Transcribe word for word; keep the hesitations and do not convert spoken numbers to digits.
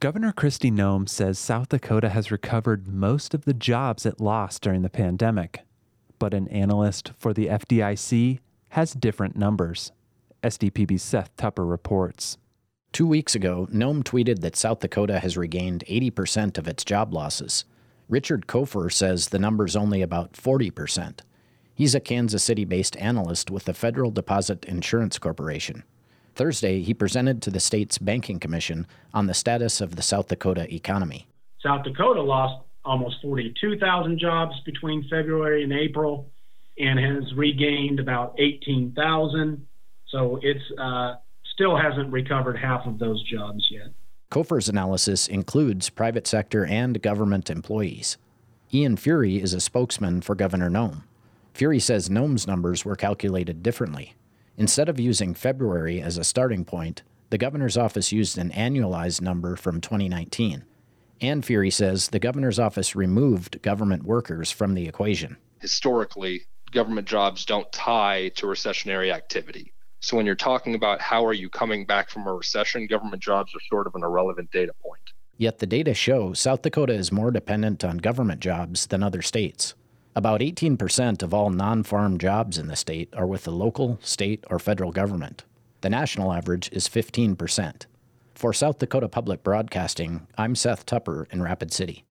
Governor Kristi Noem says South Dakota has recovered most of the jobs it lost during the pandemic, but an analyst for the F D I C has different numbers. S D P B's Seth Tupper reports. Two weeks ago, Noem tweeted that South Dakota has regained eighty percent of its job losses. Richard Kofer says the number's only about forty percent. He's a Kansas City-based analyst with the Federal Deposit Insurance Corporation. Thursday, he presented to the state's banking commission on the status of the South Dakota economy. South Dakota lost almost forty-two thousand jobs between February and April and has regained about eighteen thousand. So it's uh, still hasn't recovered half of those jobs yet. Kofer's analysis includes private sector and government employees. Ian Fury is a spokesman for Governor Noem. Fury says Noem's numbers were calculated differently. Instead of using February as a starting point, the governor's office used an annualized number from twenty nineteen. And Fury says the governor's office removed government workers from the equation. Historically, government jobs don't tie to recessionary activity. So when you're talking about how are you coming back from a recession, government jobs are sort of an irrelevant data point. Yet the data show South Dakota is more dependent on government jobs than other states. About eighteen percent of all non-farm jobs in the state are with the local, state, or federal government. The national average is fifteen percent. For South Dakota Public Broadcasting, I'm Seth Tupper in Rapid City.